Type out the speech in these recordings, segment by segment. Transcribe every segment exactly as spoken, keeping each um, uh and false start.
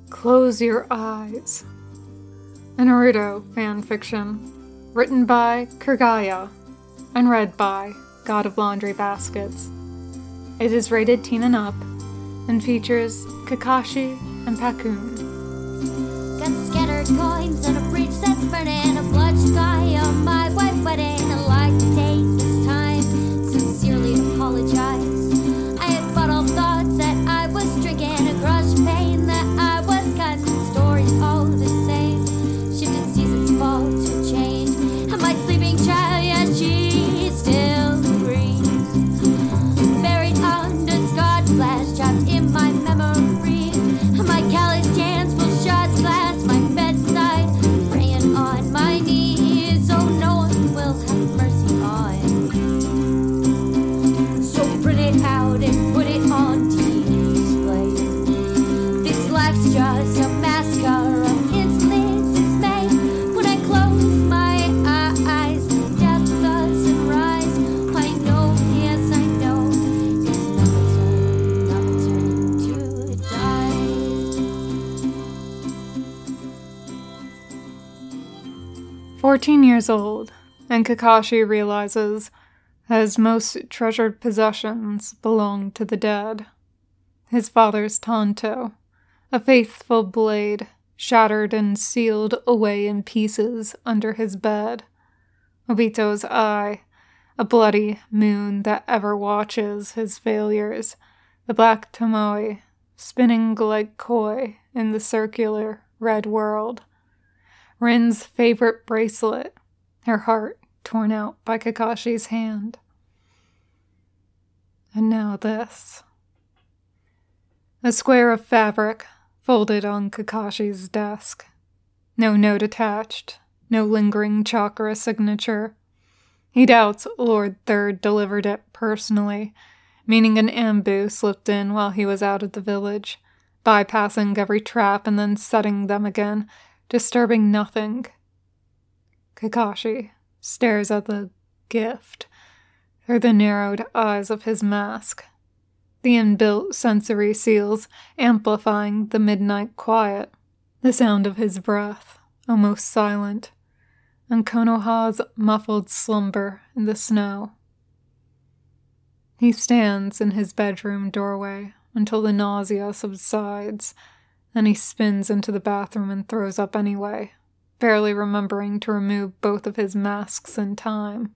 Close Your Eyes. A Naruto fanfiction, written by Kurgaya and read by God of Laundry Baskets. It is rated teen and up and features Kakashi and Pakun. Got scattered coins on a bridge that's burning, a blood sky on my white wedding. I'd like to take this time, sincerely apologize. I had bottled thoughts that I was drinking, a crushed pain that I was cutting. Stories all the same, shifted seasons fall to change. And my sleeping child, yeah, she still breathes. Buried under scarred flash, trapped in my memory. And my calloused hands full shards glass my bedside, praying on my knees, so no one will have mercy on. So print it out and put it on display. This life's just a mascara of instant dismay. When I close my eyes, death doesn't rise. I know, yes I know, it's not my turn, not my turn to die. Fourteen years old, and Kakashi realizes that his most treasured possessions belong to the dead. His father's tanto, a faithful blade, shattered and sealed away in pieces under his bed. Obito's eye, a bloody moon that ever watches his failures. The black Tomoe, spinning like koi in the circular red world. Rin's favorite bracelet, her heart torn out by Kakashi's hand. And now this. A square of fabric folded on Kakashi's desk. No note attached, no lingering chakra signature. He doubts Lord Third delivered it personally, meaning an ambu slipped in while he was out of the village, bypassing every trap and then setting them again, disturbing nothing. Kakashi stares at the gift through the narrowed eyes of his mask, the inbuilt sensory seals amplifying the midnight quiet, the sound of his breath almost silent, and Konoha's muffled slumber in the snow. He stands in his bedroom doorway until the nausea subsides. Then he spins into the bathroom and throws up anyway, barely remembering to remove both of his masks in time.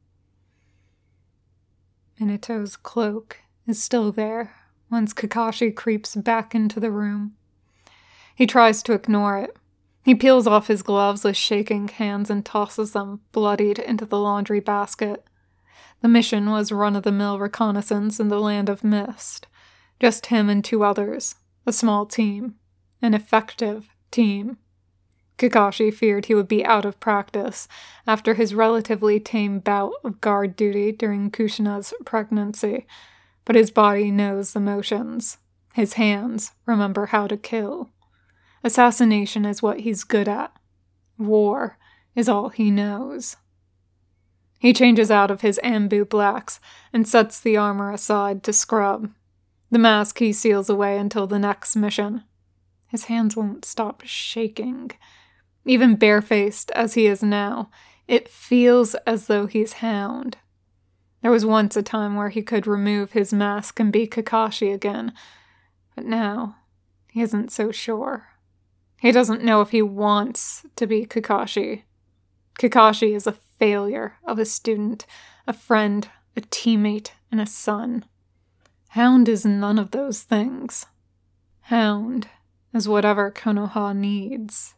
Minato's cloak is still there once Kakashi creeps back into the room. He tries to ignore it. He peels off his gloves with shaking hands and tosses them, bloodied, into the laundry basket. The mission was run-of-the-mill reconnaissance in the Land of Mist. Just him and two others, a small team. An effective team. Kakashi feared he would be out of practice after his relatively tame bout of guard duty during Kushina's pregnancy, but his body knows the motions. His hands remember how to kill. Assassination is what he's good at. War is all he knows. He changes out of his ambu blacks and sets the armor aside to scrub. The mask he seals away until the next mission. His hands won't stop shaking. Even barefaced as he is now, it feels as though he's Hound. There was once a time where he could remove his mask and be Kakashi again, but now he isn't so sure. He doesn't know if he wants to be Kakashi. Kakashi is a failure of a student, a friend, a teammate, and a son. Hound is none of those things. Hound is whatever Konoha needs.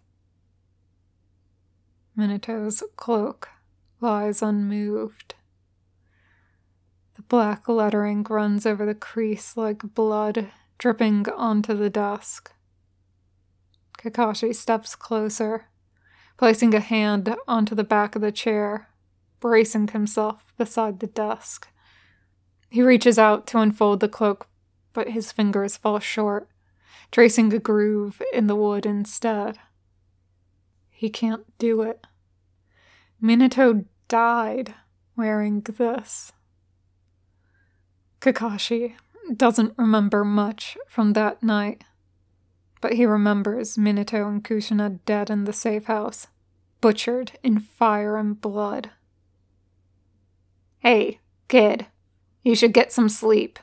Minato's cloak lies unmoved. The black lettering runs over the crease like blood dripping onto the desk. Kakashi steps closer, placing a hand onto the back of the chair, bracing himself beside the desk. He reaches out to unfold the cloak, but his fingers fall short, tracing a groove in the wood instead. He can't do it. Minato died wearing this. Kakashi doesn't remember much from that night, but he remembers Minato and Kushina dead in the safe house, butchered in fire and blood. "Hey, kid, you should get some sleep."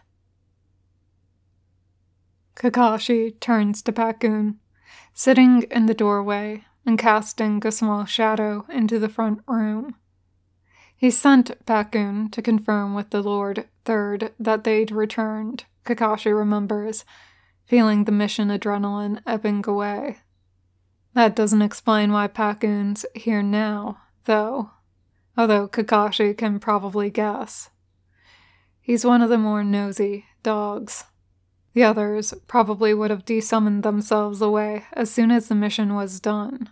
Kakashi turns to Pakun, sitting in the doorway and casting a small shadow into the front room. He sent Pakun to confirm with the Lord Third that they'd returned, Kakashi remembers, feeling the mission adrenaline ebbing away. That doesn't explain why Pakun's here now, though, although Kakashi can probably guess. He's one of the more nosy dogs. The others probably would have desummoned themselves away as soon as the mission was done.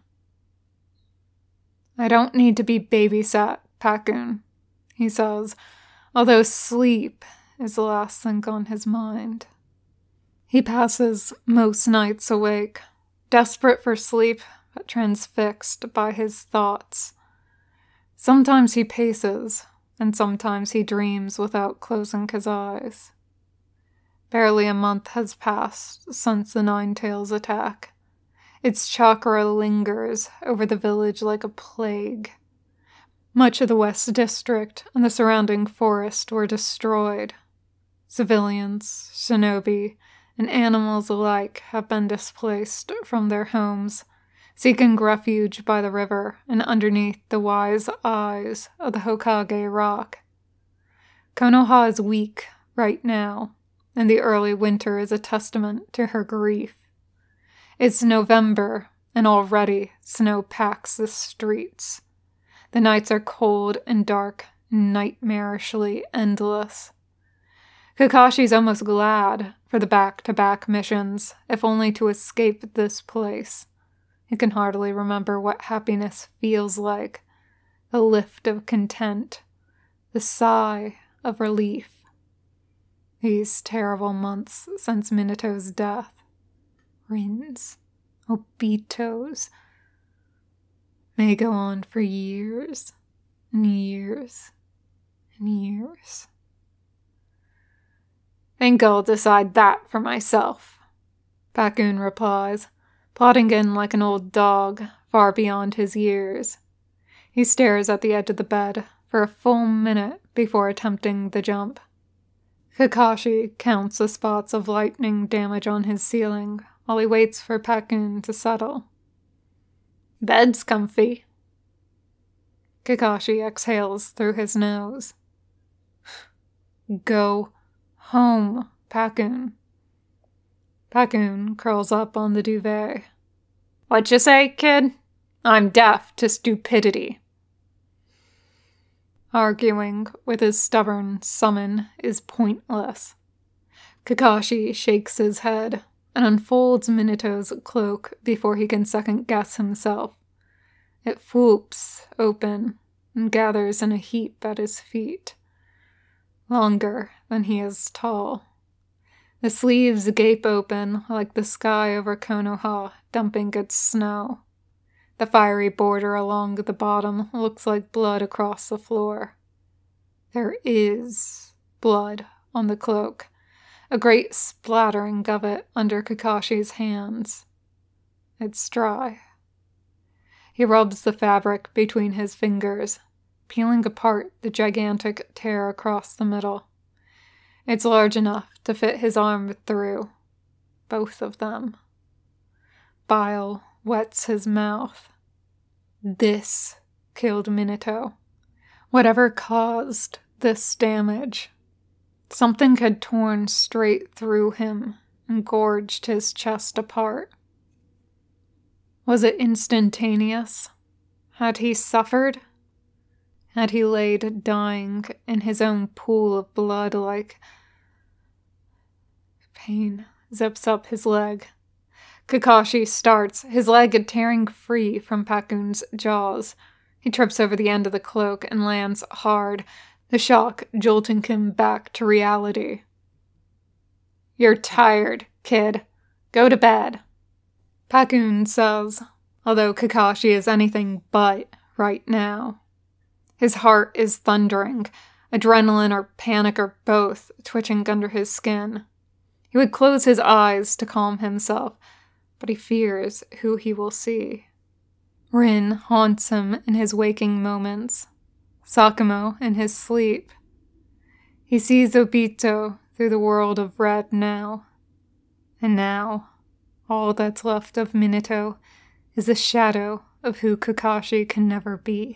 "I don't need to be babysat, Pakun," he says, although sleep is the last thing on his mind. He passes most nights awake, desperate for sleep, but transfixed by his thoughts. Sometimes he paces, and sometimes he dreams without closing his eyes. Barely a month has passed since the Nine-Tails attack. Its chakra lingers over the village like a plague. Much of the West District and the surrounding forest were destroyed. Civilians, shinobi, and animals alike have been displaced from their homes, seeking refuge by the river and underneath the wise eyes of the Hokage Rock. Konoha is weak right now, and the early winter is a testament to her grief. It's November, and already snow packs the streets. The nights are cold and dark and nightmarishly endless. Kakashi's almost glad for the back-to-back missions, if only to escape this place. He can hardly remember what happiness feels like, the lift of content, the sigh of relief. These terrible months since Minato's death, Rin's, Obito's, may go on for years and years and years. "Think I'll decide that for myself," Pakun replies, plodding in like an old dog, far beyond his years. He stares at the edge of the bed for a full minute before attempting the jump. Kakashi counts the spots of lightning damage on his ceiling while he waits for Pakun to settle. "Bed's comfy." Kakashi exhales through his nose. "Go home, Pakun." Pakun curls up on the duvet. "What you say, kid? I'm deaf to stupidity." Arguing with his stubborn summon is pointless. Kakashi shakes his head and unfolds Minato's cloak before he can second-guess himself. It whoops open and gathers in a heap at his feet, longer than he is tall. The sleeves gape open like the sky over Konoha dumping its snow. The fiery border along the bottom looks like blood across the floor. There is blood on the cloak, a great splattering of it under Kakashi's hands. It's dry. He rubs the fabric between his fingers, peeling apart the gigantic tear across the middle. It's large enough to fit his arm through, both of them. Bile wets his mouth. This killed Minato. Whatever caused this damage. Something had torn straight through him and gorged his chest apart. Was it instantaneous? Had he suffered? Had he laid dying in his own pool of blood like... Pain zips up his leg. Kakashi starts, his leg tearing free from Pakun's jaws. He trips over the end of the cloak and lands hard, the shock jolting him back to reality. "You're tired, kid. Go to bed," Pakun says, although Kakashi is anything but right now. His heart is thundering, adrenaline or panic or both twitching under his skin. He would close his eyes to calm himself, but he fears who he will see. Rin haunts him in his waking moments, Sakamo in his sleep. He sees Obito through the world of red now. And now, all that's left of Minato is a shadow of who Kakashi can never be.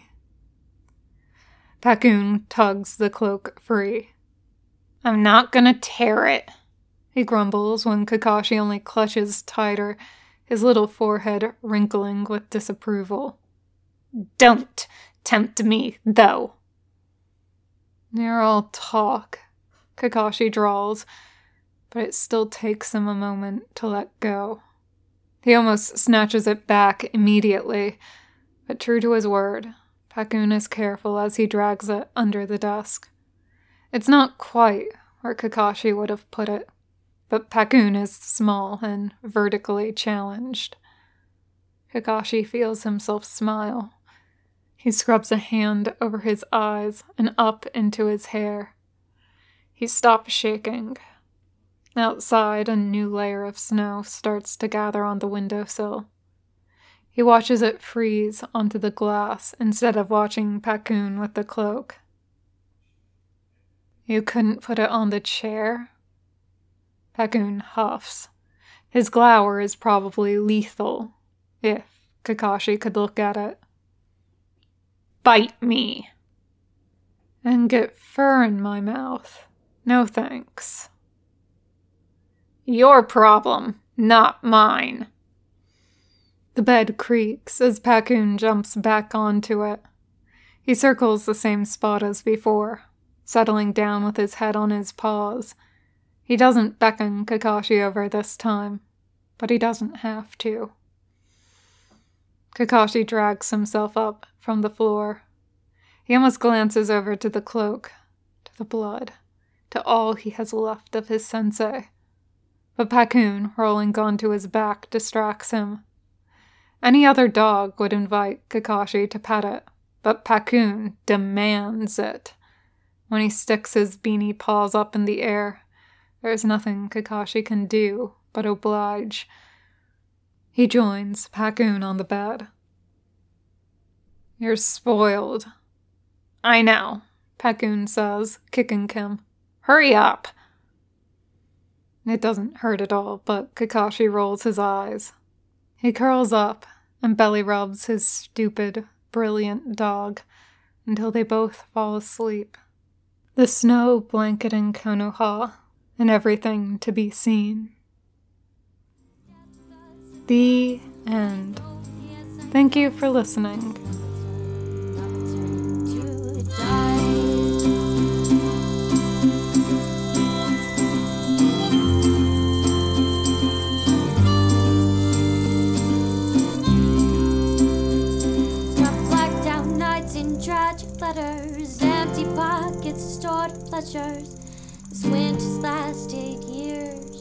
Pakun tugs the cloak free. I'm not gonna tear it, he grumbles when Kakashi only clutches tighter, his little forehead wrinkling with disapproval. Don't tempt me, though. They're all talk, Kakashi drawls, but it still takes him a moment to let go. He almost snatches it back immediately, but true to his word, Pakun is careful as he drags it under the desk. It's not quite where Kakashi would have put it, but Pakun is small and vertically challenged. Kakashi feels himself smile. He scrubs a hand over his eyes and up into his hair. He stops shaking. Outside, a new layer of snow starts to gather on the windowsill. He watches it freeze onto the glass instead of watching Pakun with the cloak. You couldn't put it on the chair? Pakun huffs. His glower is probably lethal, if Kakashi could look at it. Bite me. And get fur in my mouth. No thanks. Your problem, not mine. The bed creaks as Pakun jumps back onto it. He circles the same spot as before, settling down with his head on his paws. He doesn't beckon Kakashi over this time, but he doesn't have to. Kakashi drags himself up from the floor. He almost glances over to the cloak, to the blood, to all he has left of his sensei. But Pakun, rolling onto his back, distracts him. Any other dog would invite Kakashi to pet it, but Pakun demands it. When he sticks his beanie paws up in the air, there's nothing Kakashi can do but oblige. He joins Pakun on the bed. You're spoiled. I know, Pakun says, kicking him. Hurry up! It doesn't hurt at all, but Kakashi rolls his eyes. He curls up and belly rubs his stupid, brilliant dog until they both fall asleep. The snow blanketing Konoha and everything to be seen. The end. Thank you for listening. Tragic letters, empty pockets, stored pleasures. This winter's lasted years.